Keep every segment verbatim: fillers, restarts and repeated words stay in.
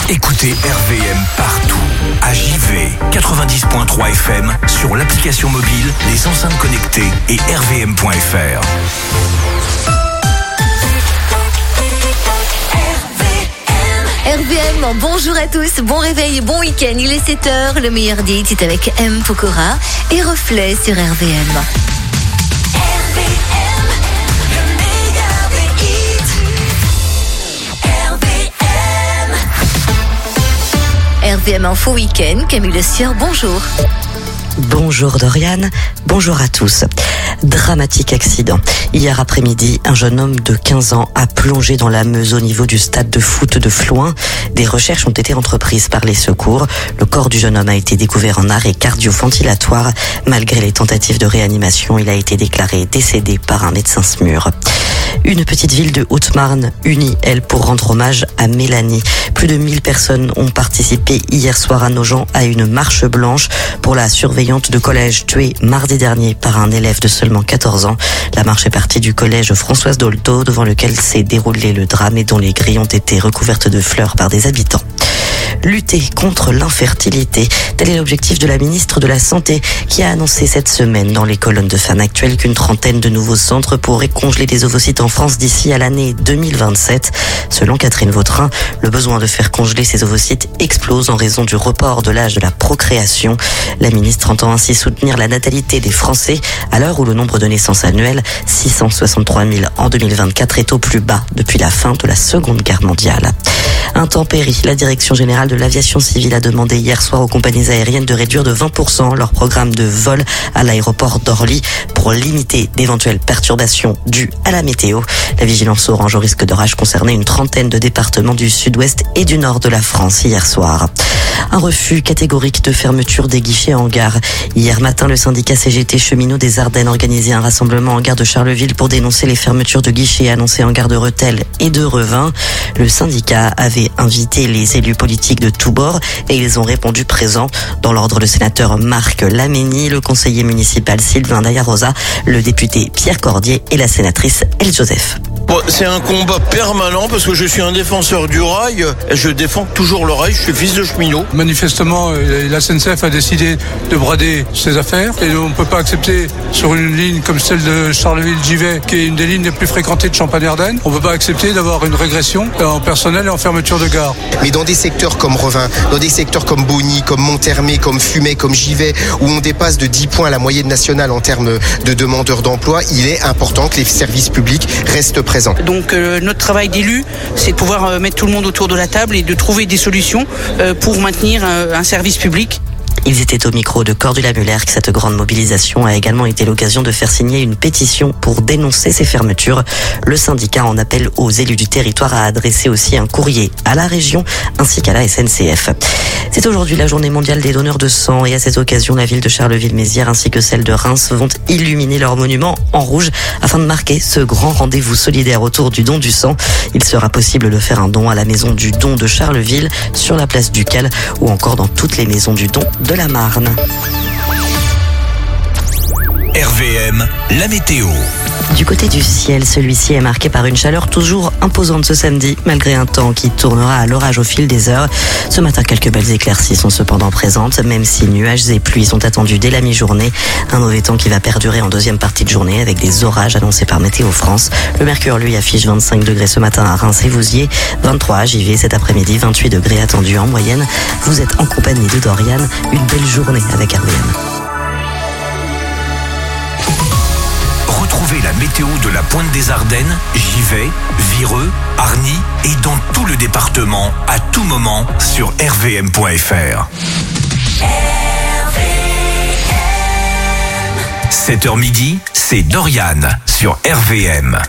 Écoutez R V M partout. À J V, quatre-vingt-dix point trois F M, sur l'application mobile, les enceintes connectées et R V M point F R. R V M, bonjour à tous, bon réveil, bon week-end, il est sept heures, le meilleur des hits est avec M. Pokora et Reflet sur R V M. R V M Info Week-end, Camille Le Sieur, bonjour. Bonjour Doriane, bonjour à tous. Dramatique accident. Hier après-midi, un jeune homme de quinze ans a plongé dans la Meuse au niveau du stade de foot de Flouin. Des recherches ont été entreprises par les secours. Le corps du jeune homme a été découvert en arrêt cardio-ventilatoire. Malgré les tentatives de réanimation, il a été déclaré décédé par un médecin S M U R. Une petite ville de Haute-Marne unie, elle, pour rendre hommage à Mélanie. Plus de mille personnes ont participé hier soir à Nogent à une marche blanche pour la surveillante de collège tuée mardi dernier par un élève de seulement quatorze ans. La marche est partie du collège Françoise Dolto, devant lequel s'est déroulé le drame et dont les grilles ont été recouvertes de fleurs par des habitants. Lutter contre l'infertilité, tel est l'objectif de la ministre de la Santé qui a annoncé cette semaine dans les colonnes de Femme Actuelle qu'une trentaine de nouveaux centres pourraient congeler les ovocytes en France d'ici à l'année deux mille vingt-sept. Selon Catherine Vautrin, le besoin de faire congeler ces ovocytes explose en raison du report de l'âge de la procréation. La ministre entend ainsi soutenir la natalité des Français à l'heure où le nombre de naissances annuelles, six cent soixante-trois mille en deux mille vingt-quatre, est au plus bas depuis la fin de la Seconde Guerre mondiale. Intempéries, la direction générale de l'aviation civile a demandé hier soir aux compagnies aériennes de réduire de vingt pour cent leur programme de vol à l'aéroport d'Orly pour limiter d'éventuelles perturbations dues à la météo. La vigilance orange au risque d'orage concernait une trentaine de départements du sud-ouest et du nord de la France hier soir. Un refus catégorique de fermeture des guichets en gare. Hier matin, le syndicat C G T Cheminots des Ardennes organisait un rassemblement en gare de Charleville pour dénoncer les fermetures de guichets annoncées en gare de Rethel et de Revin. Le syndicat avait invité les élus politiques de tous bords et ils ont répondu présents. Dans l'ordre, le sénateur Marc Laménie, le conseiller municipal Sylvain Dayarosa, le député Pierre Cordier et la sénatrice Elle Joseph. Bon, c'est un combat permanent parce que je suis un défenseur du rail. Je défends toujours le rail. Je suis fils de cheminot. Manifestement, la S N C F a décidé de brader ses affaires et on ne peut pas accepter sur une ligne comme celle de Charleville-Givet, qui est une des lignes les plus fréquentées de Champagne-Ardenne, on ne peut pas accepter d'avoir une régression en personnel et en fermeture de gare. Mais dans des secteurs comme Revin, dans des secteurs comme Bonny, comme Monthermé, comme Fumay, comme Givet, où on dépasse de dix points la moyenne nationale en termes de demandeurs d'emploi, il est important que les services publics restent présents. Donc euh, notre travail d'élu, c'est de pouvoir euh, mettre tout le monde autour de la table et de trouver des solutions euh, pour maintenir euh, un service public. Ils étaient au micro de Cordula Muller. Cette grande mobilisation a également été l'occasion de faire signer une pétition pour dénoncer ces fermetures. Le syndicat en appelle aux élus du territoire à adresser aussi un courrier à la région ainsi qu'à la S N C F. C'est aujourd'hui la journée mondiale des donneurs de sang et à cette occasion, la ville de Charleville-Mézières ainsi que celle de Reims vont illuminer leur monument en rouge afin de marquer ce grand rendez-vous solidaire autour du don du sang. Il sera possible de faire un don à la maison du don de Charleville, sur la place Ducal ou encore dans toutes les maisons du don de la Marne. R V M, la météo. Du côté du ciel, celui-ci est marqué par une chaleur toujours imposante ce samedi, malgré un temps qui tournera à l'orage au fil des heures. Ce matin, quelques belles éclaircies sont cependant présentes, même si nuages et pluies sont attendus dès la mi-journée. Un mauvais temps qui va perdurer en deuxième partie de journée avec des orages annoncés par Météo France. Le mercure, lui, affiche vingt-cinq degrés ce matin à Reims et Vouziers, vingt-trois à Givet cet après-midi, vingt-huit degrés attendus en moyenne. Vous êtes en compagnie de Doriane, une belle journée avec R V M. Retrouvez la météo de la Pointe des Ardennes, Givet, Vireux, Arny et dans tout le département à tout moment sur R V M point F R. sept heures midi, c'est Doriane sur R V M.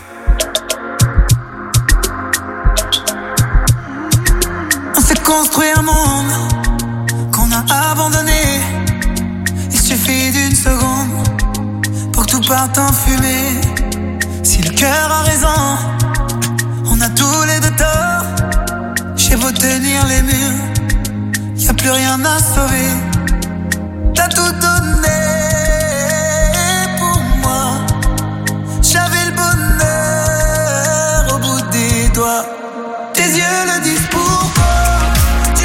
On s'est construit un monde qu'on a abandonné. Il suffit d'une seconde pour que tout parte en fumée. Si le cœur a raison, on a tous les deux tort. J'ai beau tenir les murs, y a plus rien à sauver. T'as tout donné pour moi. J'avais le bonheur au bout des doigts. Tes yeux le disent pourquoi.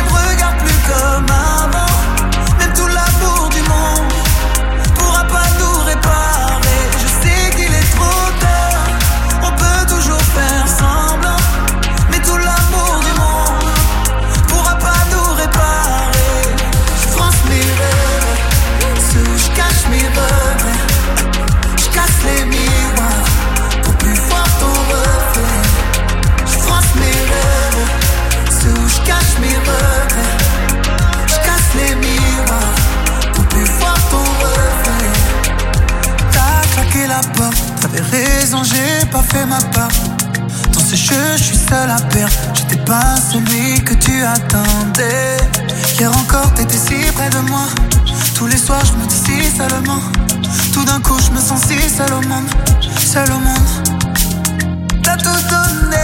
fait ma part. Dans ce jeu, je suis seul à perdre. J'étais pas celui que tu attendais. Hier encore, t'étais si près de moi. Tous les soirs, je me dis si seulement. Tout d'un coup, je me sens si seul au monde. Seul au monde. T'as tout donné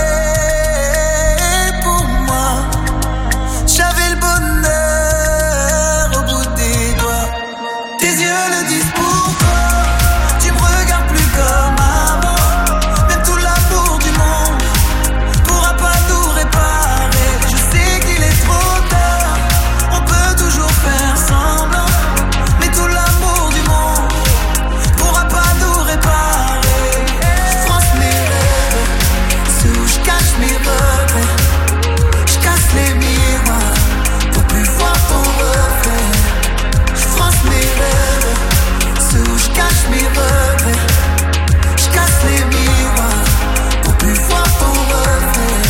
pour moi. J'avais le bonheur au bout des doigts. Tes yeux le disent pour toi. Tu me regardes plus comme avant. Même tout l'amour du monde pourra pas tout réparer. Je sais qu'il est trop tard. On peut toujours faire semblant. Mais tout l'amour du monde pourra pas tout réparer. Je fronce mes rêves, ceux où je cache mes regrets. Je casse les miroirs pour plus voir ton reflet. Je fronce mes rêves, ceux où je cache mes regrets. Je casse les miroirs pour plus voir ton reflet.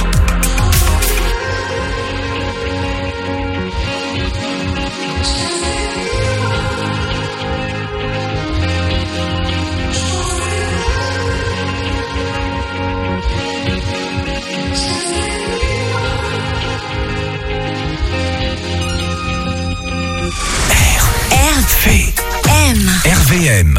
V M. R V M.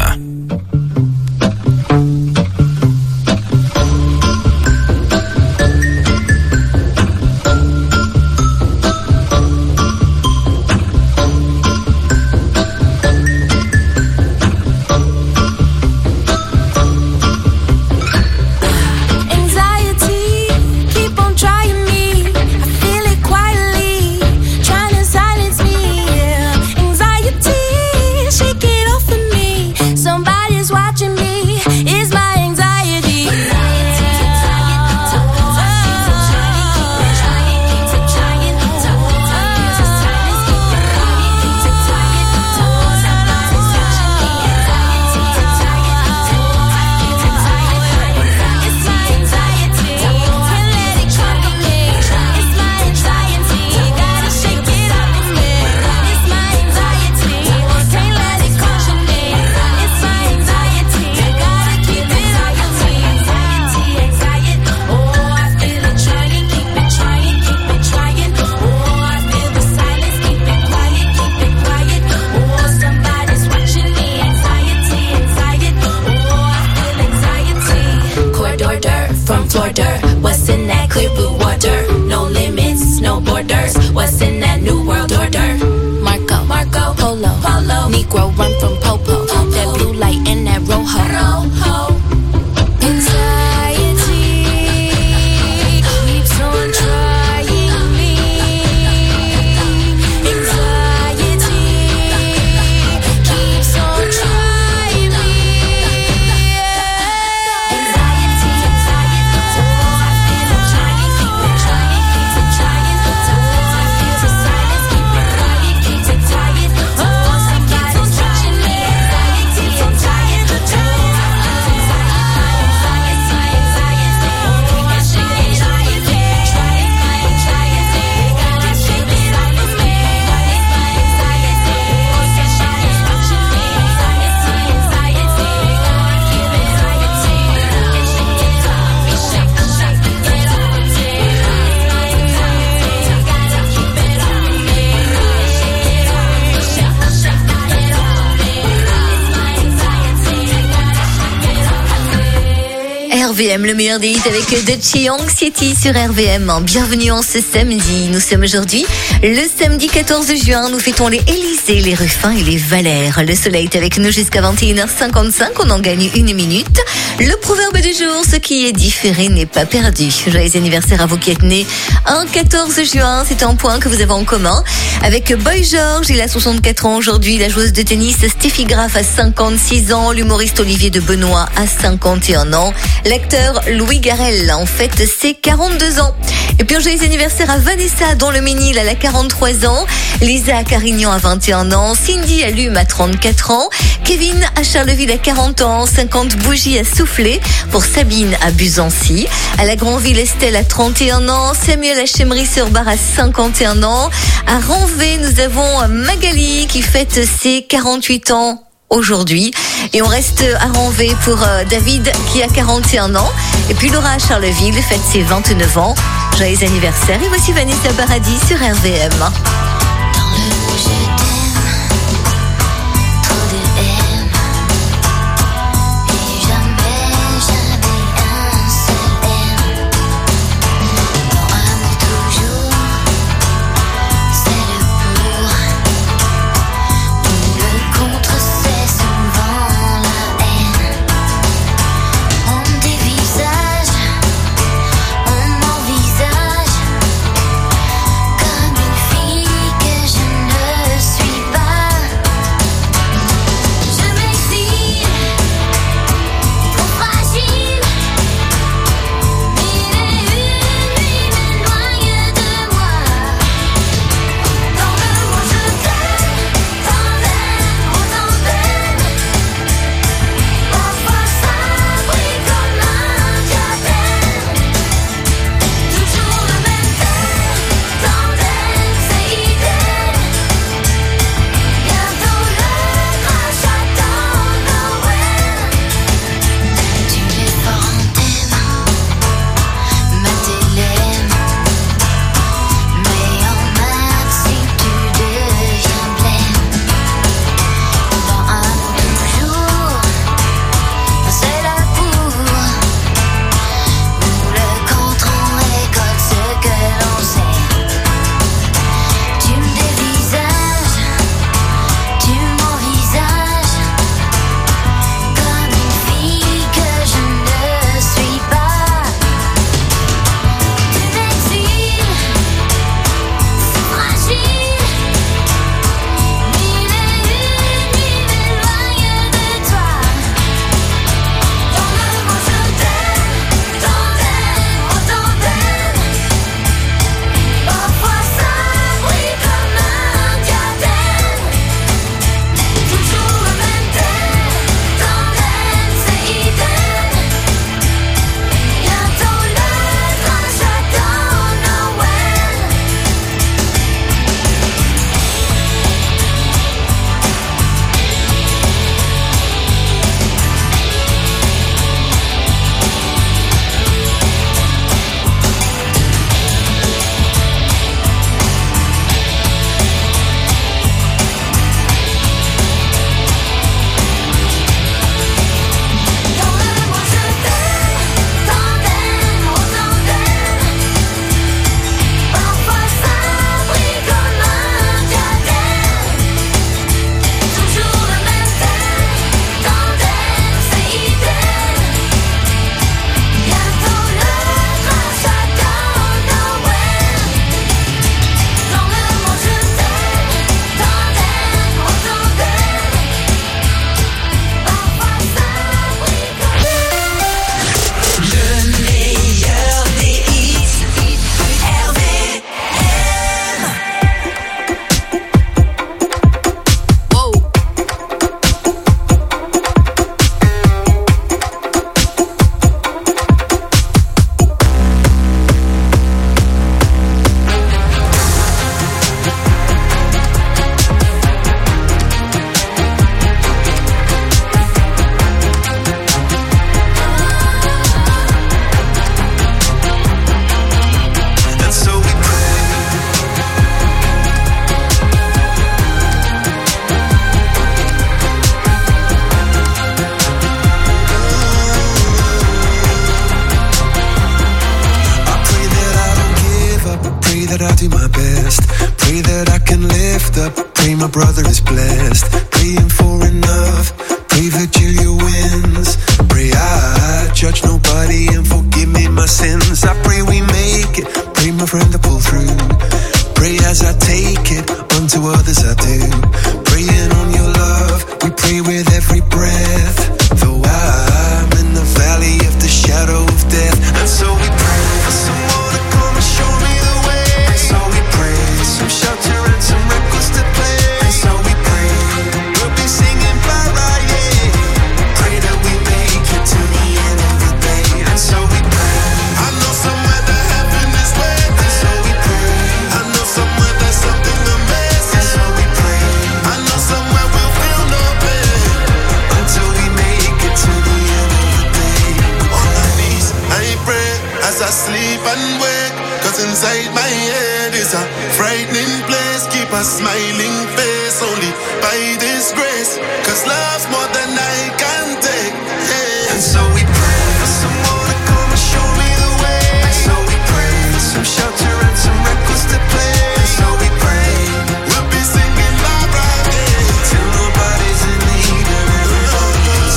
R V M, le meilleur des hits avec Dutchy Anxiety sur R V M. Bienvenue en ce samedi. Nous sommes aujourd'hui le samedi quatorze juin. Nous fêtons les Élysées, les Ruffins et les Valères. Le soleil est avec nous jusqu'à vingt et une heures cinquante-cinq. On en gagne une minute. Le proverbe du jour, ce qui est différé n'est pas perdu. Joyeux anniversaire à vous qui êtes nés un quatorze juin. C'est un point que vous avez en commun avec Boy George. Il a soixante-quatre ans aujourd'hui. La joueuse de tennis Steffi Graf a cinquante-six ans. L'humoriste Olivier de Benoît a cinquante et un ans. L'acteur Louis Garrel en fête ses quarante-deux ans. Et puis un joyeux anniversaire à Vanessa dont le Ménil elle a quarante-trois ans. Lisa à Carignan a vingt et un ans. Cindy à Lume a trente-quatre ans. Kevin à Charleville a quarante ans. cinquante bougies à souffler pour Sabine à Buzancy. À la Grandville, Estelle a trente et un ans. Samuel à Chemery-sur-Bar a cinquante et un ans. À Ranvé, nous avons Magali qui fête ses quarante-huit ans aujourd'hui. Et on reste à Ranvé pour euh, David qui a quarante et un ans. Et puis Laura à Charleville fête ses vingt-neuf ans. Joyeux anniversaire. Et voici Vanessa Paradis sur R V M. Somewhere we'll feel no pain. head is a frightening place. Keep a smiling face only by this grace. Cause love's more than I can take. Hey. And so we pray for someone to come and show me the way. And so we pray for some shelter and some records to play. And so we pray we'll be singing love right there till nobody's in need and everybody's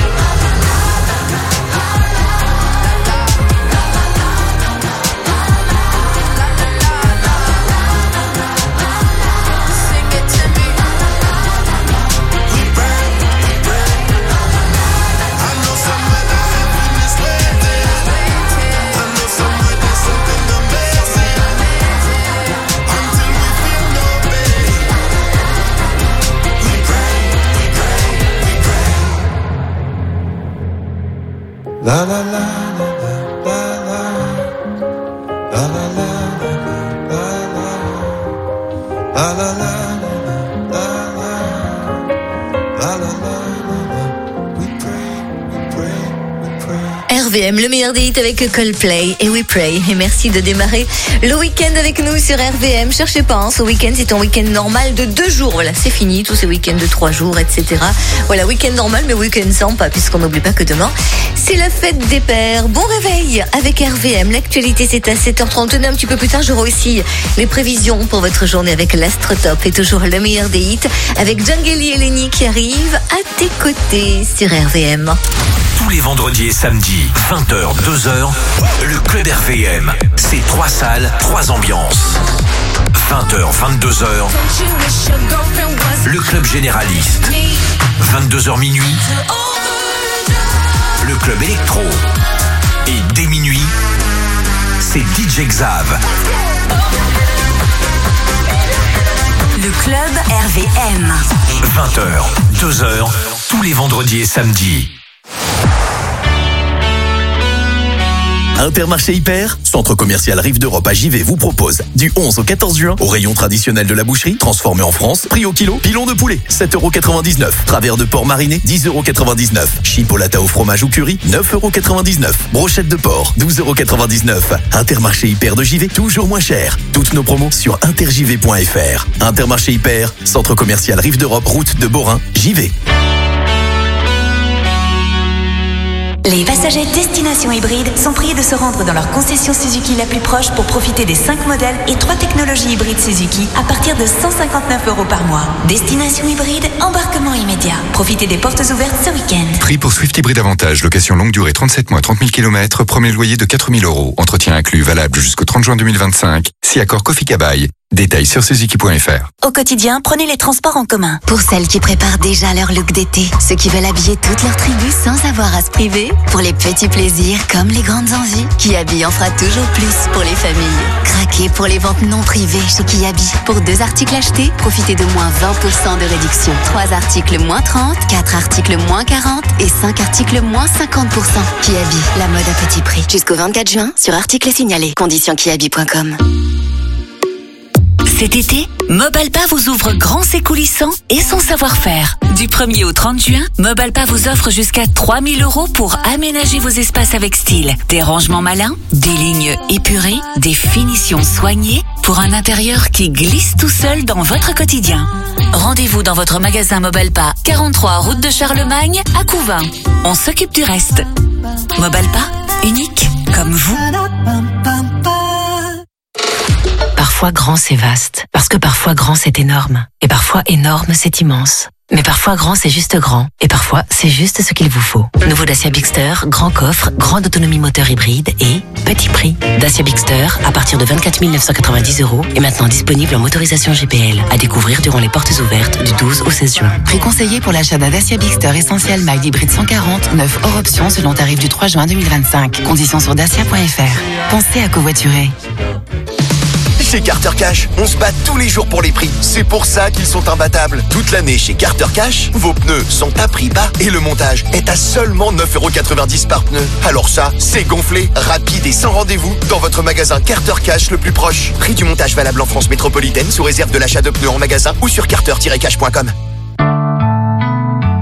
la la la la la la la la la la la R V M, le meilleur des hits avec Coldplay et We Pray. Et merci de démarrer le week-end avec nous sur R V M. Cherchez pas, hein, ce week-end c'est un week-end normal de deux jours. Voilà, c'est fini, tous ces week-ends de trois jours, et cetera. Voilà, week-end normal, mais week-end sans pas, puisqu'on n'oublie pas que demain, c'est la fête des pères. Bon réveil avec R V M. L'actualité, c'est à sept heures trente. Tenez, un petit peu plus tard, j'aurai aussi les prévisions pour votre journée avec l'Astrotop. Et toujours le meilleur des hits avec Djangeli et Lenny qui arrivent à tes côtés sur R V M. Tous les vendredis et samedis, vingt heures, deux heures, le Club R V M. C'est trois salles, trois ambiances. vingt heures, vingt-deux heures, le Club Généraliste. vingt-deux heures minuit, le Club Électro. Et dès minuit, c'est D J Xav. Le Club R V M. vingt heures, deux heures, tous les vendredis et samedis. Intermarché Hyper, centre commercial Rive d'Europe à Givet vous propose du onze au quatorze juin au rayon traditionnel de la boucherie, transformé en France, prix au kilo, pilon de poulet, sept euros quatre-vingt-dix-neuf, travers de porc mariné, dix euros quatre-vingt-dix-neuf, chipolata au fromage ou curry, neuf euros quatre-vingt-dix-neuf, brochette de porc, douze euros quatre-vingt-dix-neuf. Intermarché Hyper de Givet, toujours moins cher. Toutes nos promos sur intergivet point f r. Intermarché Hyper, centre commercial Rive d'Europe, route de Borin, Givet. Les passagers Destination Hybride sont priés de se rendre dans leur concession Suzuki la plus proche pour profiter des cinq modèles et trois technologies hybrides Suzuki à partir de cent cinquante-neuf euros par mois. Destination Hybride, embarquement immédiat. Profitez des portes ouvertes ce week-end. Prix pour Swift Hybride Avantage, location longue durée trente-sept mois, trente mille kilomètres, premier loyer de quatre mille euros. Entretien inclus, valable jusqu'au trente juin deux mille vingt-cinq. Si accord Kofi Kabaï. Détails sur suzuki point f r. Au quotidien, prenez les transports en commun. Pour celles qui préparent déjà leur look d'été, ceux qui veulent habiller toute leur tribu sans avoir à se priver, pour les petits plaisirs comme les grandes envies, Kiabi en fera toujours plus pour les familles. Craquez pour les ventes non privées chez Kiabi. Pour deux articles achetés, profitez de moins vingt pour cent de réduction. Trois articles moins trente, quatre articles moins quarante et cinq articles moins cinquante pour cent. Kiabi, la mode à petit prix. Jusqu'au vingt-quatre juin sur articles signalés. Conditions kiabi point com. Cet été, Mobalpa vous ouvre grand ses coulissants et son savoir-faire. Du premier au trente juin, Mobalpa vous offre jusqu'à trois mille euros pour aménager vos espaces avec style. Des rangements malins, des lignes épurées, des finitions soignées pour un intérieur qui glisse tout seul dans votre quotidien. Rendez-vous dans votre magasin Mobalpa, quarante-trois route de Charlemagne à Couvin. On s'occupe du reste. Mobalpa, unique comme vous. Parfois grand c'est vaste, parce que parfois grand c'est énorme, et parfois énorme c'est immense. Mais parfois grand c'est juste grand, et parfois c'est juste ce qu'il vous faut. Nouveau Dacia Bigster, grand coffre, grande autonomie moteur hybride et petit prix. Dacia Bigster à partir de vingt-quatre mille neuf cent quatre-vingt-dix euros est maintenant disponible en motorisation G P L, à découvrir durant les portes ouvertes du douze au seize juin. Prix conseillé pour l'achat d'un Dacia Bigster Essentiel Mild Hybride cent quarante, neuf hors option selon tarif du trois juin deux mille vingt-cinq. Conditions sur dacia point f r. Pensez à covoiturer. Chez Carter Cash, on se bat tous les jours pour les prix. C'est pour ça qu'ils sont imbattables. Toute l'année chez Carter Cash, vos pneus sont à prix bas et le montage est à seulement neuf euros quatre-vingt-dix par pneu. Alors ça, c'est gonflé, rapide et sans rendez-vous dans votre magasin Carter Cash le plus proche. Prix du montage valable en France métropolitaine sous réserve de l'achat de pneus en magasin ou sur carter tiret cash point com.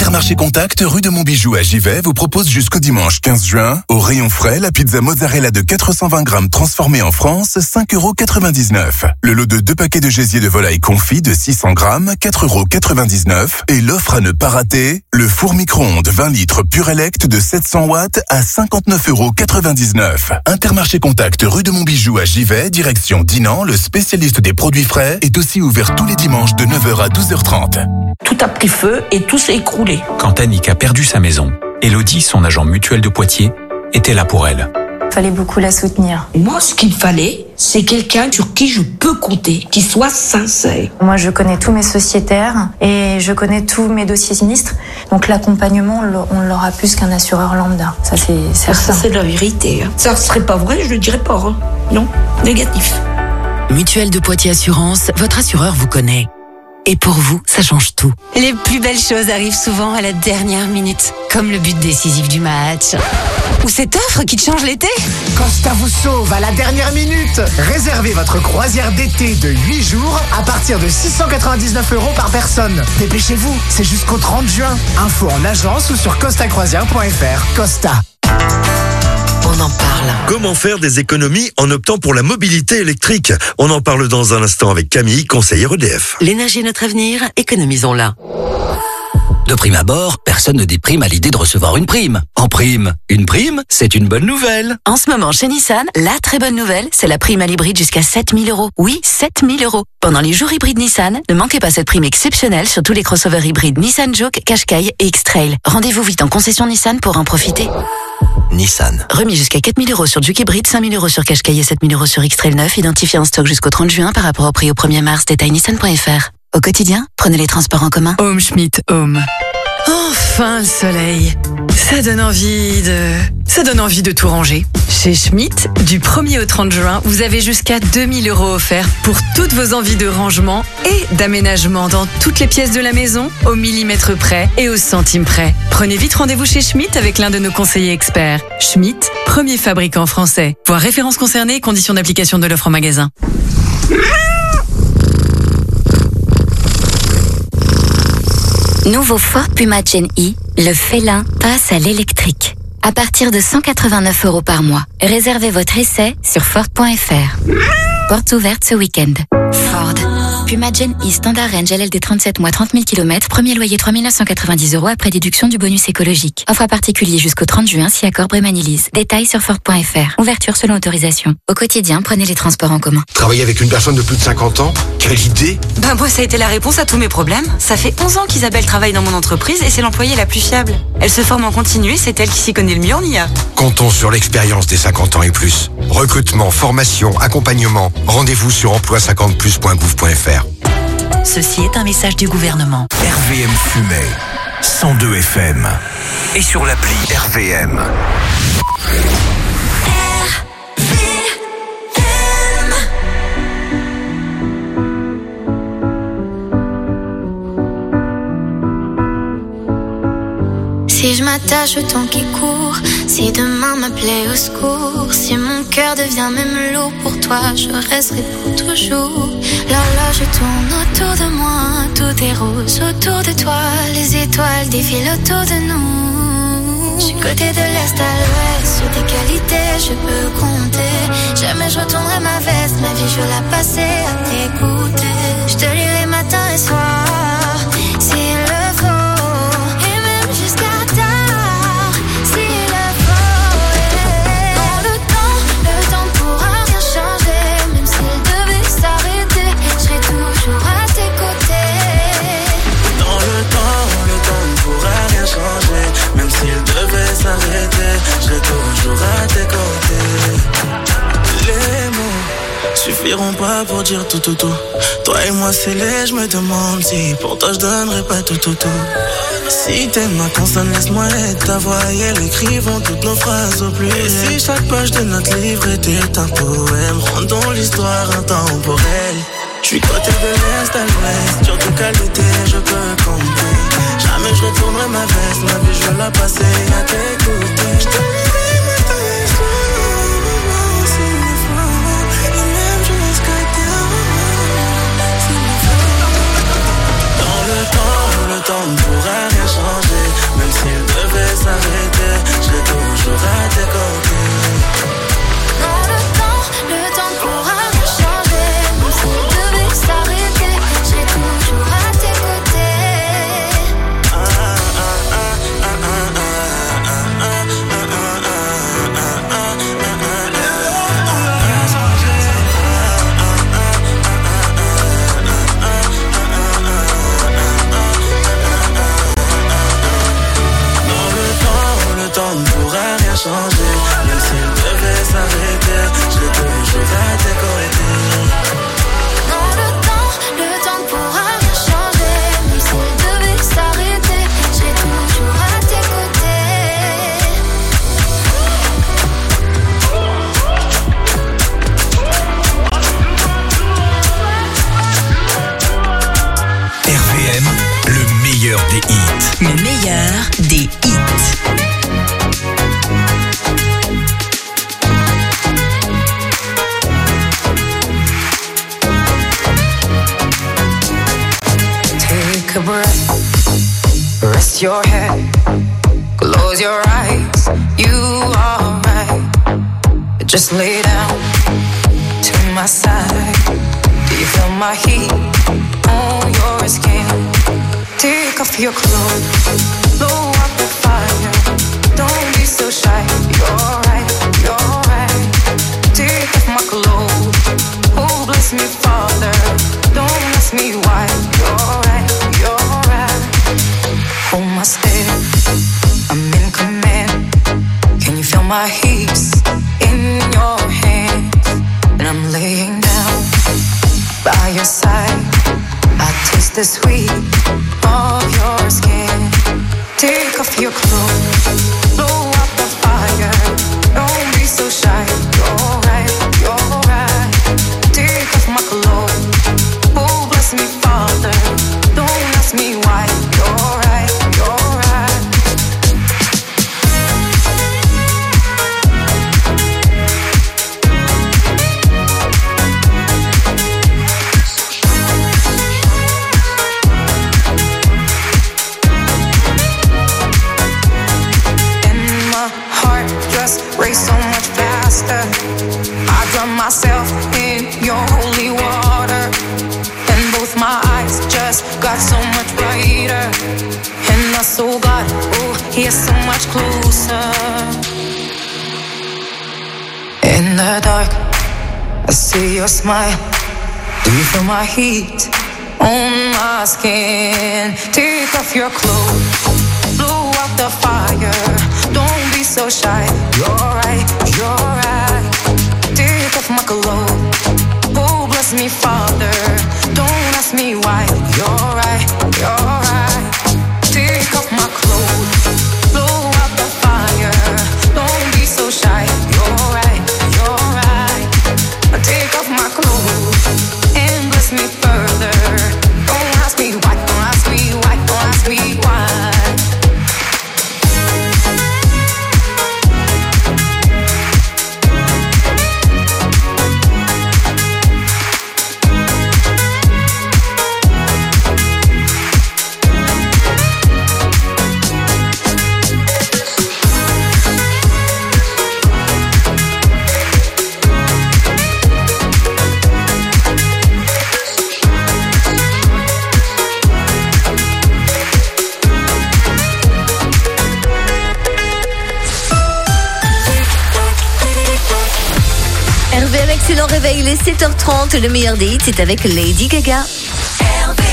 Intermarché Contact, rue de Montbijou à Givet, vous propose jusqu'au dimanche quinze juin, au rayon frais, la pizza mozzarella de quatre cent vingt grammes transformée en France, cinq euros quatre-vingt-dix-neuf. Le lot de deux paquets de gésier de volaille confit de six cents grammes, quatre euros quatre-vingt-dix-neuf. Et l'offre à ne pas rater, le four micro-ondes vingt litres Pure Elect de sept cents watts à cinquante-neuf euros quatre-vingt-dix-neuf. Intermarché Contact, rue de Montbijou à Givet, direction Dinan, le spécialiste des produits frais, est aussi ouvert tous les dimanches de neuf heures à douze heures trente. Tout a pris feu et tout s'est écroulé. Quand Annick a perdu sa maison, Elodie, son agent mutuel de Poitiers, était là pour elle. Il fallait beaucoup la soutenir. Moi, ce qu'il fallait, c'est quelqu'un sur qui je peux compter, qui soit sincère. Moi, je connais tous mes sociétaires et je connais tous mes dossiers sinistres. Donc l'accompagnement, on l'aura plus qu'un assureur lambda. Ça, c'est certain. Ça, c'est la vérité. Hein. Ça ne serait pas vrai, je le dirais pas. Hein. Non, négatif. Mutuelle de Poitiers Assurance, votre assureur vous connaît. Et pour vous, ça change tout. Les plus belles choses arrivent souvent à la dernière minute, comme le but décisif du match. Ou cette offre qui te change l'été. Costa vous sauve à la dernière minute. Réservez votre croisière d'été de huit jours à partir de six cent quatre-vingt-dix-neuf euros par personne. Dépêchez-vous, c'est jusqu'au trente juin. Info en agence ou sur costa croisière point f r. Costa. On en parle. Comment faire des économies en optant pour la mobilité électrique? On en parle dans un instant avec Camille, conseillère E D F. L'énergie est notre avenir, économisons-la. De prime abord, personne ne déprime à l'idée de recevoir une prime. En prime, une prime, c'est une bonne nouvelle. En ce moment, chez Nissan, la très bonne nouvelle, c'est la prime à l'hybride jusqu'à sept mille euros. Oui, sept mille euros. Pendant les jours hybrides Nissan, ne manquez pas cette prime exceptionnelle sur tous les crossovers hybrides Nissan Juke, Qashqai et X-Trail. Rendez-vous vite en concession Nissan pour en profiter. Nissan. Remis jusqu'à quatre mille euros sur Juke hybride, cinq mille euros sur Qashqai et sept mille euros sur X-Trail neuf, identifié en stock jusqu'au trente juin par rapport au prix au premier mars, détail nissan point f r. Au quotidien, prenez les transports en commun. Home Schmidt Home. Enfin le soleil. Ça donne envie de... Ça donne envie de tout ranger. Chez Schmidt, du premier au trente juin, vous avez jusqu'à deux mille euros offerts pour toutes vos envies de rangement et d'aménagement dans toutes les pièces de la maison, au millimètre près et au centime près. Prenez vite rendez-vous chez Schmidt avec l'un de nos conseillers experts. Schmidt, premier fabricant français. Voir références concernées et conditions d'application de l'offre en magasin. Nouveau Ford Puma Gen E, le félin passe à l'électrique. À partir de cent quatre-vingt-neuf euros par mois. Réservez votre essai sur Ford point f r. Portes ouvertes ce week-end. Ford. Puma Gen E Standard Range L L D trente-sept mois trente mille kilomètres. Premier loyer trois mille neuf cent quatre-vingt-dix euros après déduction du bonus écologique. Offre à particulier jusqu'au trente juin si accord Brémanilise. Détails sur Ford point f r. Ouverture selon autorisation. Au quotidien, prenez les transports en commun. Travailler avec une personne de plus de cinquante ans? Quelle idée! Ben moi, ça a été la réponse à tous mes problèmes. Ça fait onze ans qu'Isabelle travaille dans mon entreprise et c'est l'employée la plus fiable. Elle se forme en continu et c'est elle qui s'y connaît le mieux en I A. Comptons sur l'expérience des cinquante ans et plus. Recrutement, formation, accompagnement. Rendez-vous sur emploi cinquante plus point gouv point f r. Ceci est un message du gouvernement. R V M Fumay, cent deux F M. Et sur l'appli R V M. Si je m'attache au temps qui court, si demain m'appelait au secours, si mon cœur devient même lourd pour toi, je resterai pour toujours. L'horloge tourne autour de moi, tout est rose autour de toi, les étoiles défilent autour de nous. Je suis côté de l'est à l'ouest, sur tes qualités je peux compter. Jamais je retournerai ma veste, ma vie je veux la passer à t'écouter. Je te lirai matin et soir, s'il le faut. Même s'il devait s'arrêter, je serai toujours à tes côtés. Les mots suffiront pas pour dire tout tout tout. Toi et moi c'est les, je me demande si pour toi je donnerais pas tout tout tout. Si t'aimes ma consonne, laisse-moi être ta voix et écrivons toutes nos phrases au plus. Et si chaque page de notre livre était un poème, rendons l'histoire intemporelle. Je suis côté de l'est à l'ouest, sur tes qualités je peux compter. Jamais je retournerai ma veste, ma vie je veux la passer à t'écouter. Je te lirai matin et soir, s'il le faut, et même jusqu'à terre, s'il le faut. Dans le temps, le temps ne pourra rien changer. breath, rest your head, close your eyes, you are right. Just lay down to my side. Do you feel my heat on your skin? Take off your clothes, blow up the fire. Don't be so shy, you're right, you're right. Take off my clothes, oh bless me Father. Don't ask me why, you're right, you're right. Hold my step, I'm in command. Can you feel my heat in your hands? And I'm laying down by your side. I taste the sweet of your skin. Take off your clothes, blow up the fire. Don't be so shy, you're right, you're right. Take off my clothes, oh bless me Father. Don't ask me why, you're right, you're right. Race so much faster. I drown myself in your holy water, and both my eyes just got so much brighter. And my soul got, oh, he's so much closer. In the dark, I see your smile. Do you feel my heat on my skin? Take off your clothes, blow out the fire. Don't be so shy, you're right, you're right. Take off my clothes, oh bless me Father. Don't ask me why, you're right, you're right. Take off my clothes, blow out the fire. Don't be so shy, you're right, you're right. Take off my clothes and bless me further. Don't ask me why, don't ask me why, don't ask me why. Excellent réveil, il est sept heures trente, le meilleur des hits est avec Lady Gaga. R V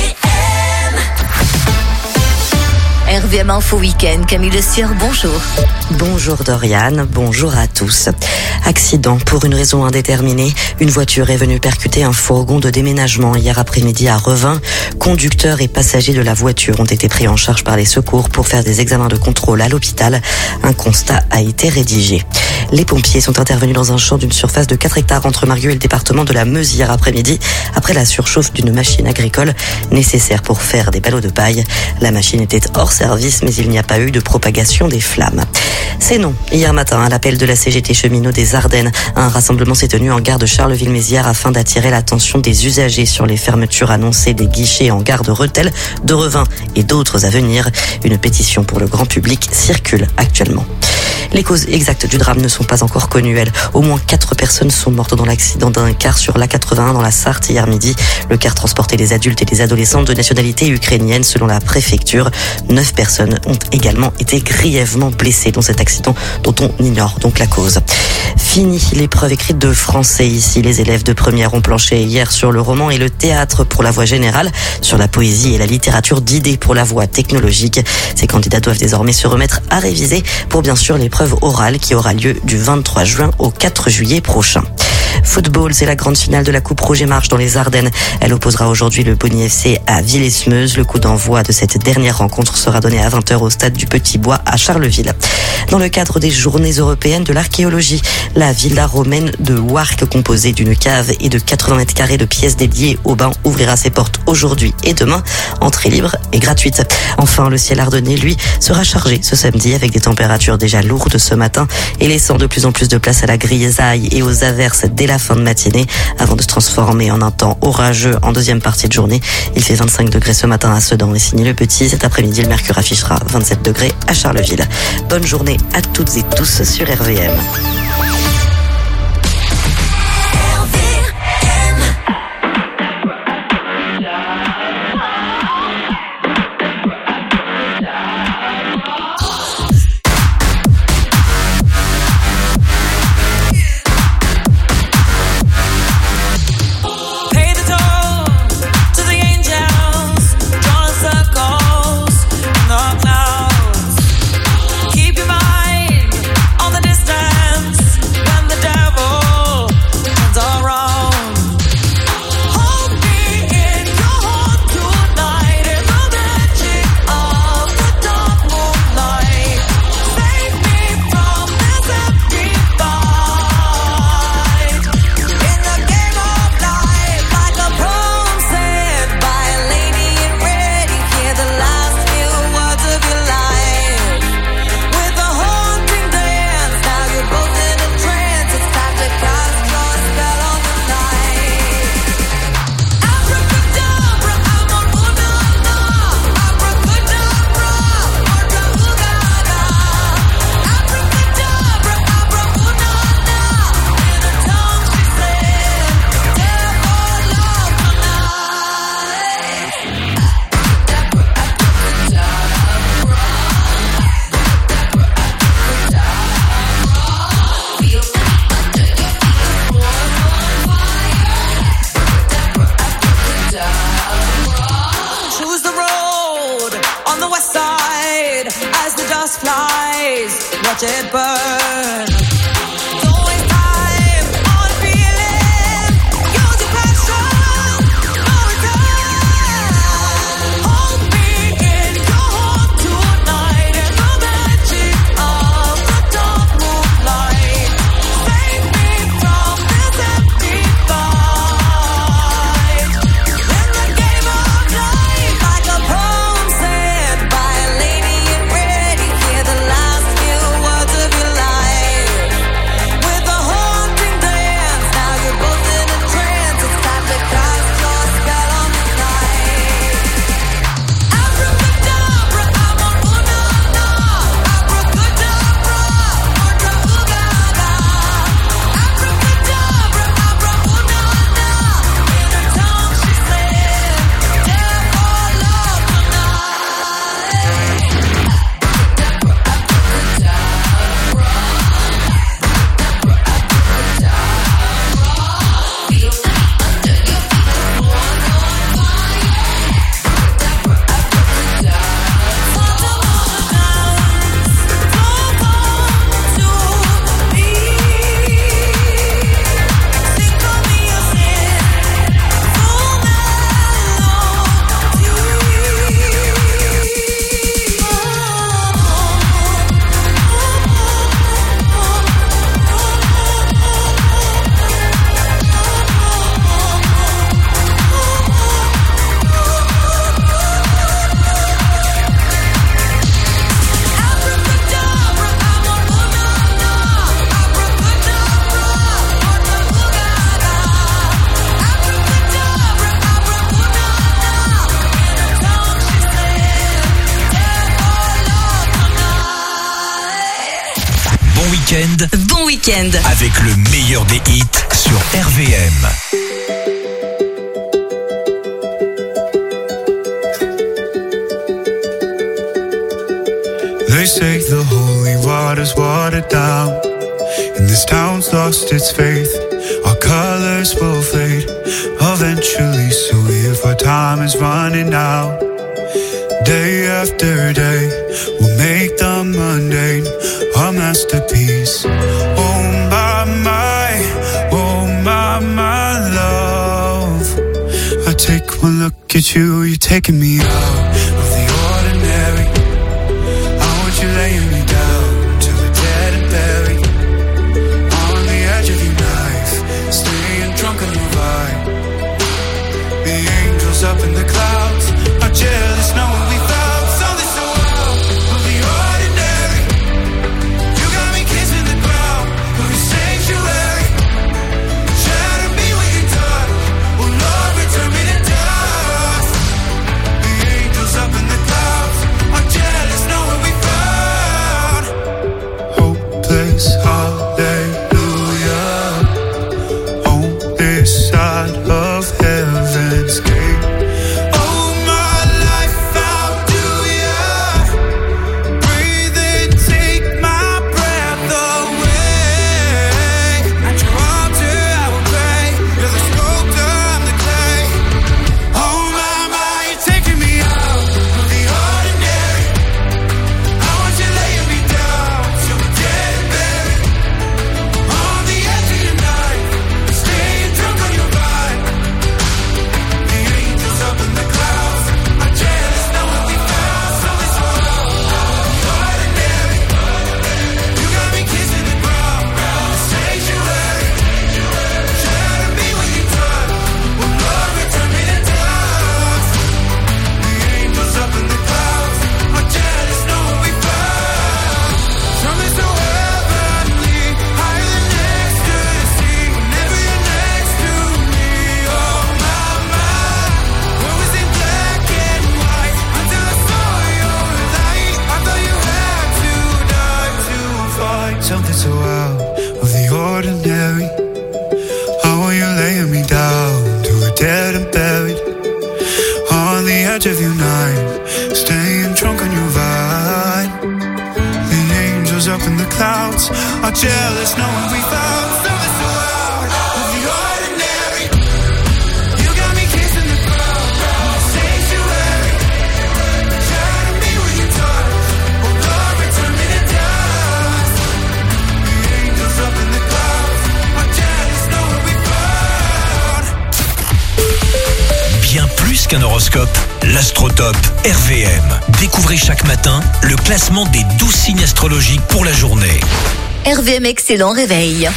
M. R V M Info Week-end, Camille Le Sieur, bonjour. Bonjour Doriane, bonjour à tous. Accident pour une raison indéterminée. Une voiture est venue percuter un fourgon de déménagement hier après-midi à Revin. Conducteur et passagers de la voiture ont été pris en charge par les secours pour faire des examens de contrôle à l'hôpital. Un constat a été rédigé. Les pompiers sont intervenus dans un champ d'une surface de quatre hectares entre Margueux et le département de la Meuse hier après-midi après la surchauffe d'une machine agricole nécessaire pour faire des ballots de paille. La machine était hors service mais il n'y a pas eu de propagation des flammes. C'est non. Hier matin, à l'appel de la C G T Cheminots des Ardennes, un rassemblement s'est tenu en gare de Charleville-Mézières afin d'attirer l'attention des usagers sur les fermetures annoncées des guichets en gare de Rethel, de Revin et d'autres à venir. Une pétition pour le grand public circule actuellement. Les causes exactes du drame ne sont pas encore connues, elles. Au moins quatre personnes sont mortes dans l'accident d'un car sur l'A quatre-vingt-un dans la Sarthe hier midi. Le car transportait des adultes et des adolescents de nationalité ukrainienne selon la préfecture. Neuf personnes ont également été grièvement blessées dans cet accident dont on ignore donc la cause. Fini l'épreuve écrite de français ici. Les élèves de première ont planché hier sur le roman et le théâtre pour la voix générale, sur la poésie et la littérature d'idées pour la voix technologique. Ces candidats doivent désormais se remettre à réviser pour bien sûr l'épreuve orale qui aura lieu du vingt-trois juin au quatre juillet prochain. Football, c'est la grande finale de la Coupe Roger Marche dans les Ardennes. Elle opposera aujourd'hui le Bonny F C à Villers-Meuse. Le coup d'envoi de cette dernière rencontre sera donné à vingt heures au stade du Petit Bois à Charleville. Dans le cadre des Journées européennes de l'archéologie, la villa romaine de Warcq, composée d'une cave et de quatre-vingts mètres carrés de pièces dédiées au bain, ouvrira ses portes aujourd'hui et demain. Entrée libre et gratuite. Enfin, le ciel ardennais, lui, sera chargé ce samedi avec des températures déjà lourdes ce matin et laissant de plus en plus de place à la grisaille et aux averses dès dès la fin de matinée avant de se transformer en un temps orageux en deuxième partie de journée. Il fait vingt-cinq degrés ce matin à Sedan et Signy-le-Petit. Cet après-midi, le mercure affichera vingt-sept degrés à Charleville. Bonne journée à toutes et tous sur R V M. Bon week-end avec le meilleur des hits sur R V M. They say the holy water's watered down, and this town's lost its faith. Our colors will fade eventually, so if our time is running out, day after day, we'll make the mundane a masterpiece. Oh my, my, oh my, my love. I take one look at you, you're taking me out of the ordinary. I want you laying me down till we're dead and buried, on the edge of your knife, staying drunk on your vibe. The angels up in the clouds are jealous knowing we found something so out of the ordinary. You got me kissing the ground of your sanctuary. dead and buried on the edge of your night, staying drunk on your vine. The angels up in the clouds are jealous knowing we found service around of the ordinary. You got me kissing the ground, sanctuary. Try to be with your touch, oh Lord, return me to dust. The angels up in the clouds are jealous knowing we found. Bien plus qu'un horoscope, l'Astrotop R V M. Découvrez chaque matin le classement des douze signes astrologiques pour la journée. R V M, excellent réveil.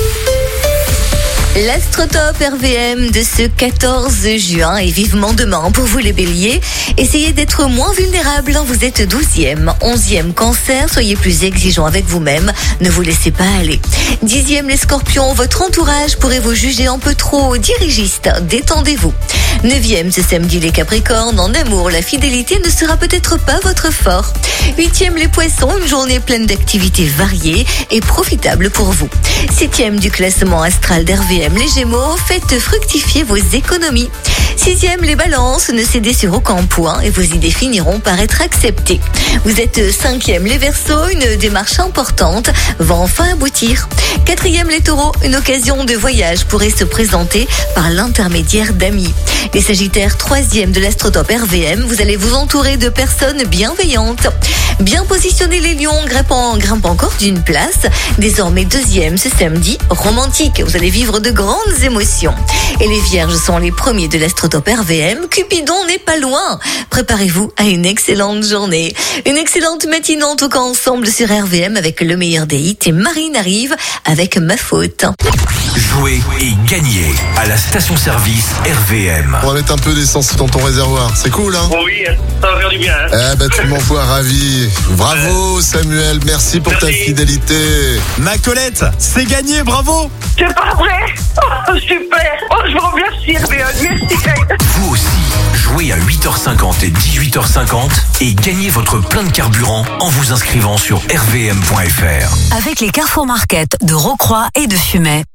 L'Astrotop R V M de ce quatorze juin est vivement demain pour vous les béliers. Essayez d'être moins vulnérables, vous êtes douzième. onzième cancer, soyez plus exigeants avec vous-même, ne vous laissez pas aller. dixième les scorpions, votre entourage pourrait vous juger un peu trop dirigiste, détendez-vous. neuvième ce samedi les capricornes, en amour la fidélité ne sera peut-être pas votre fort. huitième les poissons, une journée pleine d'activités variées et profitable pour vous. septième du classement astral d'R V M les Gémeaux, faites fructifier vos économies. Sixième, les balances, ne cédez sur aucun point et vos idées finiront par être acceptées. Vous êtes cinquième, les Verseaux, une démarche importante va enfin aboutir. Quatrième, les Taureaux, une occasion de voyage pourrait se présenter par l'intermédiaire d'amis. Les Sagittaires, troisième de l'Astrotop R V M, vous allez vous entourer de personnes bienveillantes. Bien positionnés les Lions, grimpant, grimpant encore d'une place. Désormais deuxième ce samedi, romantique, vous allez vivre de grandes émotions. Et les Vierges sont les premiers de l'Astrotop R V M, Cupidon n'est pas loin. Préparez-vous à une excellente journée. Une excellente matinée en tout cas ensemble sur R V M avec le meilleur des hits et Marine arrive avec Ma Faute. Jouez et gagnez à la station-service R V M. On va mettre un peu d'essence dans ton réservoir, c'est cool hein? Oui, ça va faire du bien. Hein? Eh ben tu m'envoies ravi. Bravo Samuel, merci pour merci. Ta fidélité. Ma Colette, c'est gagné, bravo. C'est pas vrai? Oh super. Oh je vous remercie R V M, merci. Vous aussi, jouez à huit heures cinquante et dix-huit heures cinquante et gagnez votre plein de carburant en vous inscrivant sur r v m point f r. Avec les Carrefour Market de Rocroi et de Fumay.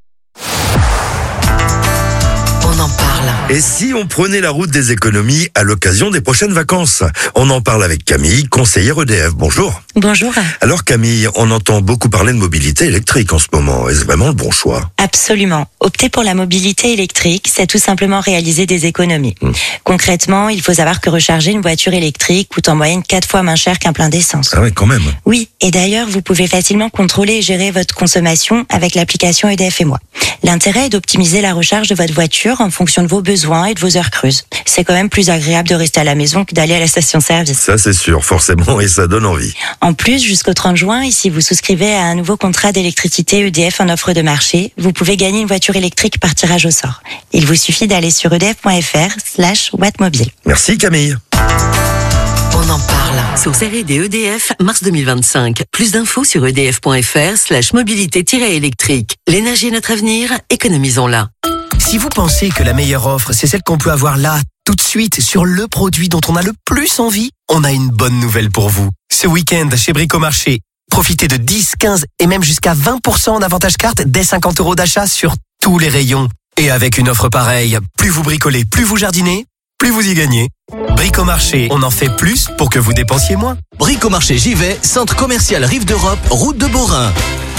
On en parle. Et si on prenait la route des économies à l'occasion des prochaines vacances? On en parle avec Camille, conseillère E D F. Bonjour. Bonjour. Alors Camille, on entend beaucoup parler de mobilité électrique en ce moment. Est-ce vraiment le bon choix? Absolument. Opter pour la mobilité électrique, c'est tout simplement réaliser des économies. Mmh. Concrètement, il faut savoir que recharger une voiture électrique coûte en moyenne quatre fois moins cher qu'un plein d'essence. Ah oui, quand même. Oui, et d'ailleurs, vous pouvez facilement contrôler et gérer votre consommation avec l'application E D F et moi. L'intérêt est d'optimiser la recharge de votre voiture en fonction de vos besoins et de vos heures creuses. C'est quand même plus agréable de rester à la maison que d'aller à la station-service. Ça c'est sûr, forcément, et ça donne envie. En plus, jusqu'au trente juin, et si vous souscrivez à un nouveau contrat d'électricité E D F en offre de marché, vous pouvez gagner une voiture électrique par tirage au sort. Il vous suffit d'aller sur edf.fr slash wattmobile. Merci Camille. On en parle. Source R et D E D F, mars deux mille vingt-cinq. Plus d'infos sur edf.fr slash mobilité-électrique. L'énergie est notre avenir, économisons-la. Si vous pensez que la meilleure offre, c'est celle qu'on peut avoir là, tout de suite, sur le produit dont on a le plus envie, on a une bonne nouvelle pour vous. Ce week-end, chez Bricomarché, profitez de dix, quinze et même jusqu'à vingt pour cent en avantage carte dès cinquante euros d'achat sur tous les rayons. Et avec une offre pareille, plus vous bricolez, plus vous jardinez, plus vous y gagnez. Bricomarché, on en fait plus pour que vous dépensiez moins. Bricomarché J'y vais, centre commercial Rive d'Europe, route de Beaurain.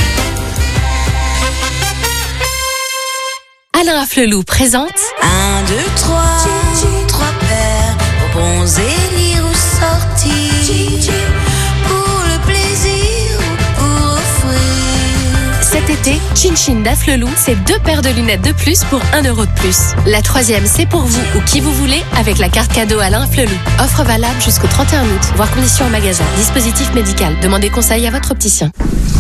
Alain Afflelou présente un, deux, trois, trois paires aux bons élire ou sortir pour le plaisir ou pour offrir. Cet été, Chin Chin d'Afflelou, c'est deux paires de lunettes de plus pour un euro de plus. La troisième, c'est pour vous ou qui vous voulez avec la carte cadeau Alain Afflelou. Offre valable jusqu'au trente et un août. Voir conditions en magasin. Dispositif médical. Demandez conseil à votre opticien.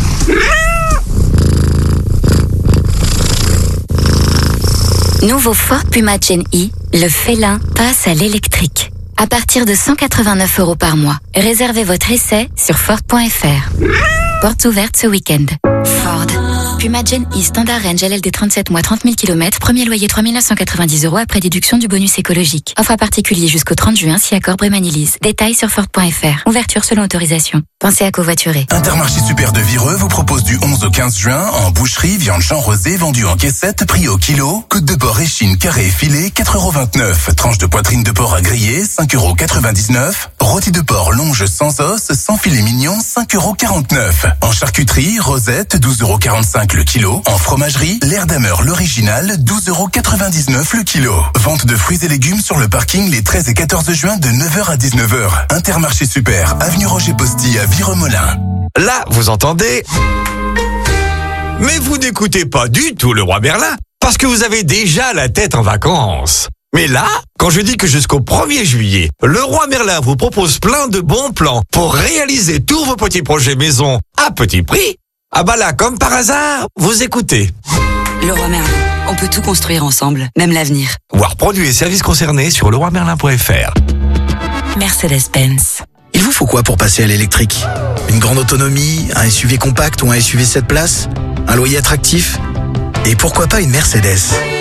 Nouveau Ford Puma Gen E, le félin passe à l'électrique. À partir de cent quatre-vingt-neuf euros par mois. Réservez votre essai sur Ford point F R. Portes ouvertes ce week-end. Ford. Puma Gen E Standard Range L L D trente-sept mois trente mille kilomètres, premier loyer trois mille neuf cent quatre-vingt-dix euros après déduction du bonus écologique. Offre à particulier jusqu'au trente juin si accord Brémanilise. Détails sur Ford point F R. Ouverture selon autorisation. Pensez à covoiturer. Intermarché Super de Vireux vous propose du onze au quinze juin en boucherie, viande Jean Rosé vendue en caissette, prix au kilo. Côte de porc échine carré et filet, quatre euros vingt-neuf. Tranche de poitrine de porc à griller, cinq euros quatre-vingt-dix-neuf. Rôti de porc longe sans os, sans filet mignon, cinq euros quarante-neuf. En charcuterie, rosette, douze euros quarante-cinq le kilo. En fromagerie, l'air d'Hammer l'original, douze euros quatre-vingt-dix-neuf le kilo. Vente de fruits et légumes sur le parking les treize et quatorze juin de neuf heures à dix-neuf heures. Intermarché Super, avenue Roger Posty à Viremolin. Là, vous entendez? Mais vous n'écoutez pas du tout le roi Merlin, parce que vous avez déjà la tête en vacances. Mais là, quand je dis que jusqu'au premier juillet, le roi Merlin vous propose plein de bons plans pour réaliser tous vos petits projets maison à petit prix, ah bah là, comme par hasard, vous écoutez. Le roi Merlin, on peut tout construire ensemble, même l'avenir. Voir produits et services concernés sur le roi merlin point F R. Mercedes-Benz. Il vous faut quoi pour passer à l'électrique? Une grande autonomie, un S U V compact ou un S U V sept places? Un loyer attractif? Et pourquoi pas une Mercedes?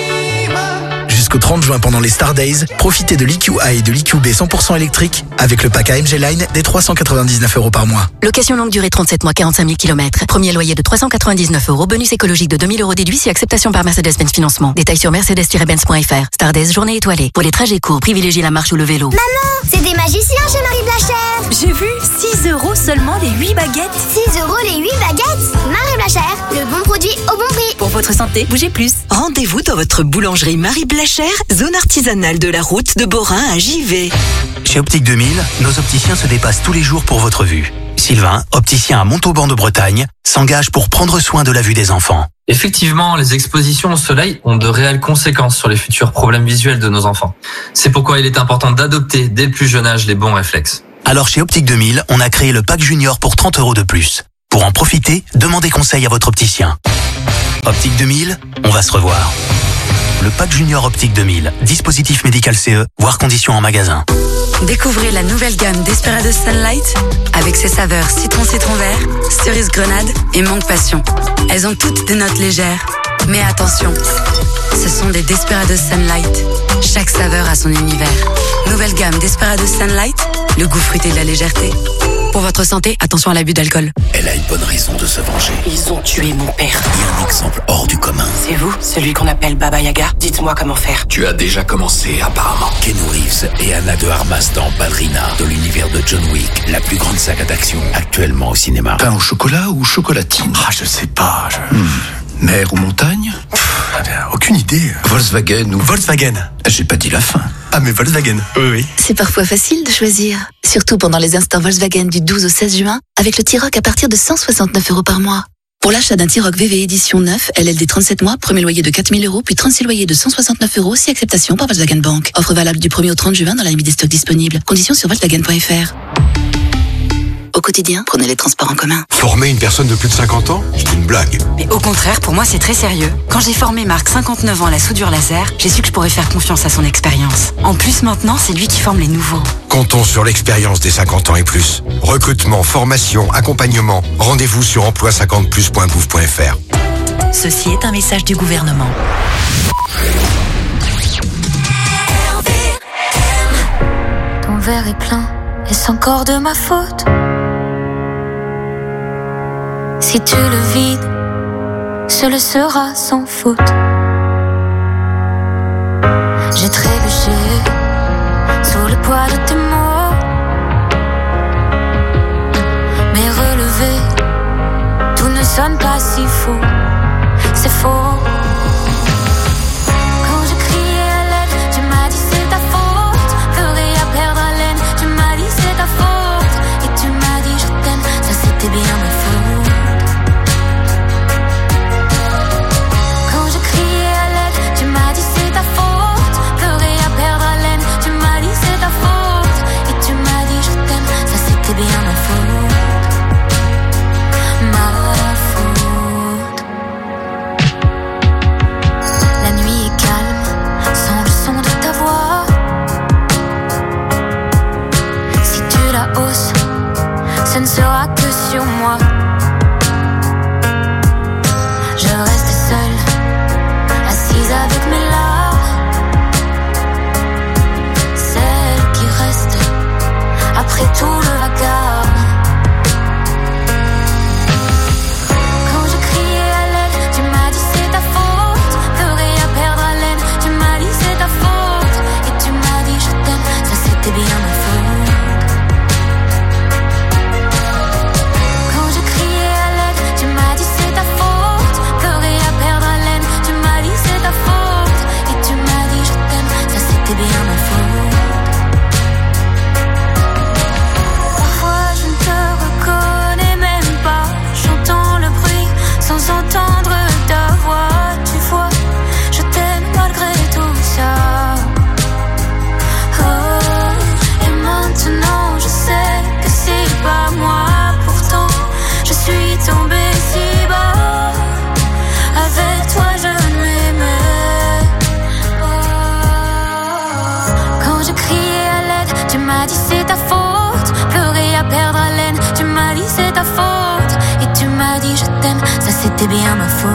Jusqu'au trente juin pendant les Star Days, profitez de l'E Q A et de l'E Q B cent pour cent électrique avec le pack A M G Line des trois cent quatre-vingt-dix-neuf euros par mois. Location longue durée trente-sept mois, quarante-cinq mille kilomètres. Premier loyer de trois cent quatre-vingt-dix-neuf euros. Bonus écologique de deux mille euros déduit si acceptation par Mercedes-Benz Financement. Détails sur mercedes tiret benz point F R. Star Days, journée étoilée. Pour les trajets courts, privilégiez la marche ou le vélo. Maman, c'est des magiciens chez Marie Blachère. J'ai vu, six euros seulement les huit baguettes. six euros les huit baguettes. Marie Blachère, le bon produit au bon prix. Pour votre santé, bougez plus. Rendez-vous dans votre boulangerie Marie Blachère, zone artisanale de la route de Borin à Givet. Chez Optique deux mille, nos opticiens se dépassent tous les jours pour votre vue. Sylvain, opticien à Montauban de Bretagne, s'engage pour prendre soin de la vue des enfants. Effectivement, les expositions au soleil ont de réelles conséquences sur les futurs problèmes visuels de nos enfants. C'est pourquoi il est important d'adopter dès le plus jeune âge les bons réflexes. Alors chez Optique deux mille, on a créé le pack junior pour trente euros de plus. Pour en profiter, demandez conseil à votre opticien. Optique deux mille, on va se revoir. Le pack junior Optique deux mille, dispositif médical C E, voire conditions en magasin. Découvrez la nouvelle gamme Desperados Sunlight avec ses saveurs citron citron vert, cerise grenade et mangue passion. Elles ont toutes des notes légères. Mais attention, ce sont des Desperados Sunlight. Chaque saveur a son univers. Nouvelle gamme Desperados Sunlight, le goût fruité de la légèreté. Pour votre santé, attention à l'abus d'alcool. Elle a une bonne raison de se venger. Ils ont tué mon père. Et un exemple hors du commun. C'est vous, celui qu'on appelle Baba Yaga? Dites-moi comment faire. Tu as déjà commencé, apparemment. Keanu Reeves et Anna de Armas dans Ballerina, de l'univers de John Wick, la plus grande saga d'action actuellement au cinéma. Pain au chocolat ou chocolatine? Ah, je sais pas. Je... Hmm. Mer ou montagne? Pff, aucune idée. Volkswagen ou... Volkswagen. J'ai pas dit la fin. Ah, mais Volkswagen. Oui, oui. C'est parfois facile de choisir. Surtout pendant les instants Volkswagen du douze au seize juin, avec le T-Roc à partir de cent soixante-neuf euros par mois. Pour l'achat d'un T-Roc V V édition neuf, L L D trente-sept mois, premier loyer de quatre mille euros, puis trente-six loyers de cent soixante-neuf euros, si acceptation par Volkswagen Bank. Offre valable du premier au trente juin dans la limite des stocks disponibles. Conditions sur volkswagen point F R. Au quotidien, prenez les transports en commun. Former une personne de plus de cinquante ans, c'est une blague. Mais au contraire, pour moi, c'est très sérieux. Quand j'ai formé Marc, cinquante-neuf ans, à la soudure laser, j'ai su que je pourrais faire confiance à son expérience. En plus, maintenant, c'est lui qui forme les nouveaux. Comptons sur l'expérience des cinquante ans et plus. Recrutement, formation, accompagnement. Rendez-vous sur emploi cinquante plus point gouv point F R. Ceci est un message du gouvernement. Ton verre est plein, est-ce encore de ma faute? Si tu le vides, ce le sera sans faute. J'ai trébuché sous le poids de tes mots, mais relevé, tout ne sonne pas si faux. C'est faux. Quand je criais à l'aide, tu m'as dit c'est ta faute. Pleurer à perdre haleine, tu m'as dit c'est ta faute. Et tu m'as dit je t'aime, ça c'était bien ma faute. Quand je criais m'as dit c'est ta faute, pleurer à perdre haleine. Tu m'as dit c'est ta faute, et tu m'as dit je t'aime, ça c'était bien ma faute.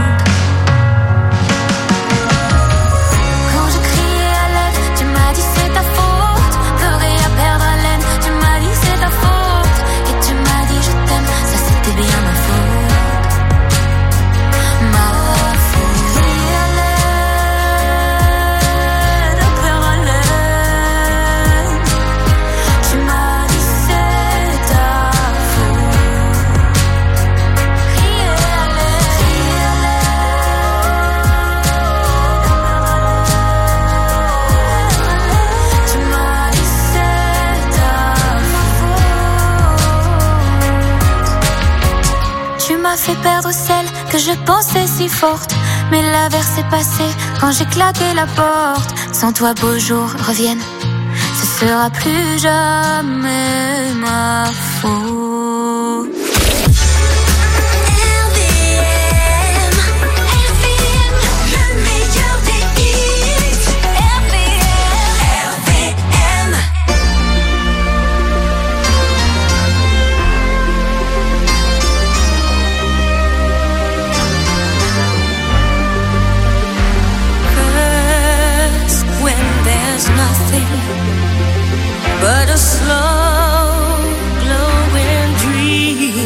Quand je criais à l'aide, tu m'as dit c'est ta faute, pleurer à perdre haleine. Tu m'as dit c'est ta faute, et tu m'as dit je t'aime, ça c'était bien ma faute. Ma fait perdre celle que je pensais si forte. Mais l'averse est passée quand j'ai claqué la porte. Sans toi beaux jours reviennent, ce sera plus jamais ma faute. But a slow glowing dream.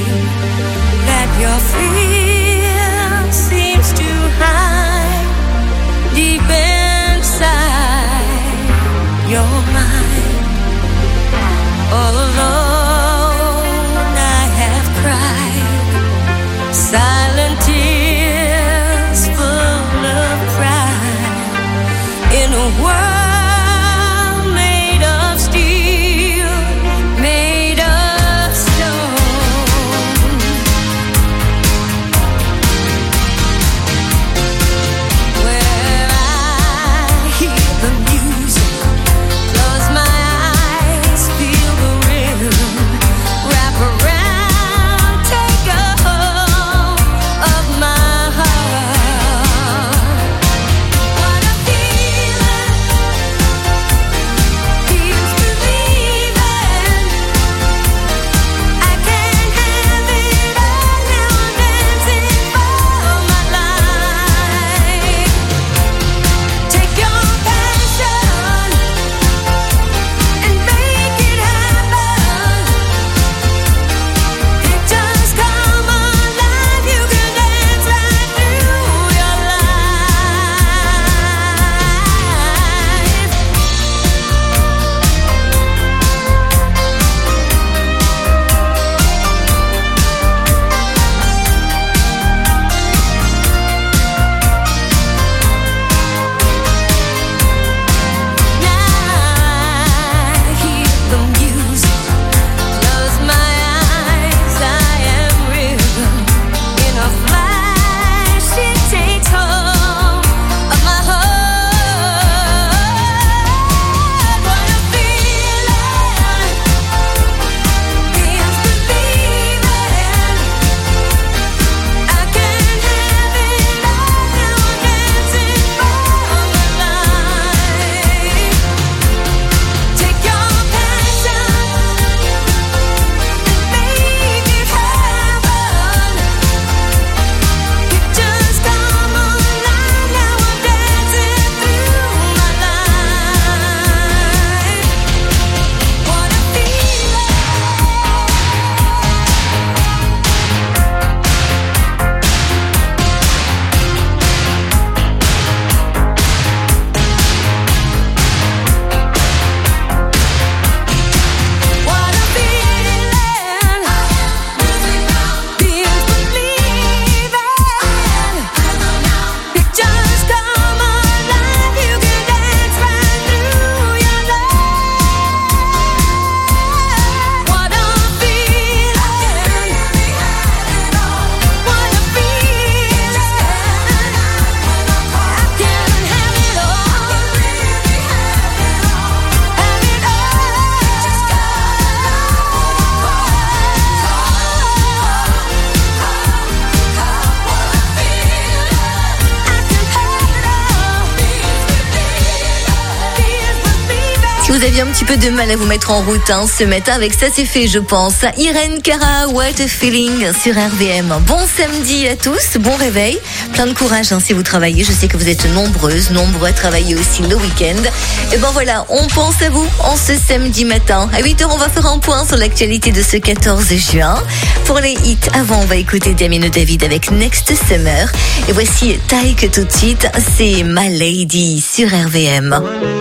Si vous aviez un petit peu de mal à vous mettre en route hein, ce matin, avec ça c'est fait je pense. Irène Cara, What a Feeling sur R V M. Bon samedi à tous, bon réveil, plein de courage hein, si vous travaillez. Je sais que vous êtes nombreuses, nombreux à travailler aussi le week-end. Et ben voilà, on pense à vous en ce samedi matin. À huit heures, on va faire un point sur l'actualité de ce quatorze juin. Pour les hits, avant on va écouter Damien David avec Next Summer. Et voici Tyke tout de suite, c'est My Lady sur R V M.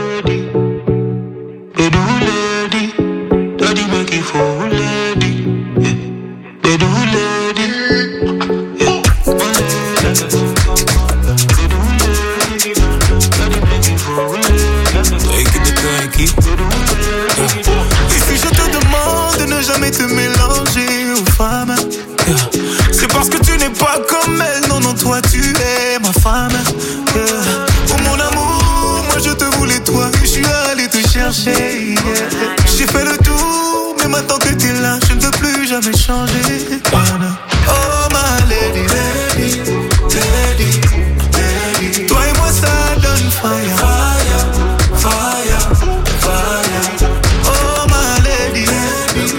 Te mélanger aux femmes, yeah. C'est parce que tu n'es pas comme elle. Non, non, toi tu es ma femme, yeah. Oh mon amour, moi je te voulais toi et je suis allé te chercher, yeah. J'ai fait le tour, mais maintenant que t'es là, je ne veux plus jamais changer. Oh ma lady, lady, lady, lady. Toi et moi ça donne fire, fire, fire, fire. Oh ma lady, lady.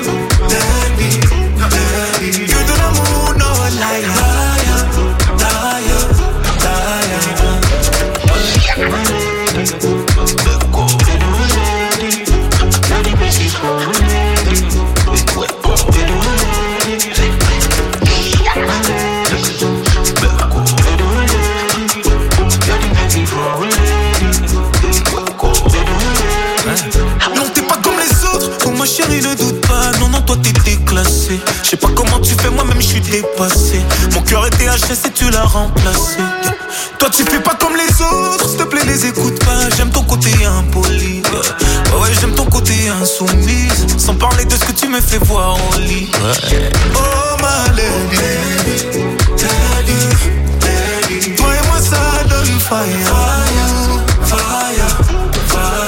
Chérie, ne doute pas, non, non, toi t'es déclassé. Je sais pas comment tu fais, moi-même je suis dépassé. Mon cœur était H S et tu l'as remplacé. Toi tu fais pas comme les autres, s'il te plaît les écoute pas. J'aime ton côté impoli, ouais, ouais, j'aime ton côté insoumise. Sans parler de ce que tu me fais voir au lit, ouais. Oh ma lady, lady, lady. Toi et moi ça donne fire, fire, fire, fire.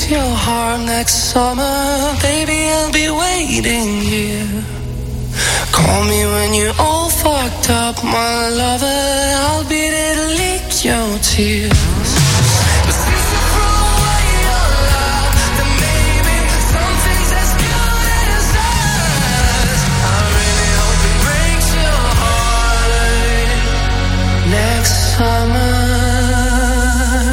breaks your heart next summer, baby, I'll be waiting here. Call me when you're all fucked up, my lover, I'll be there to lick your tears.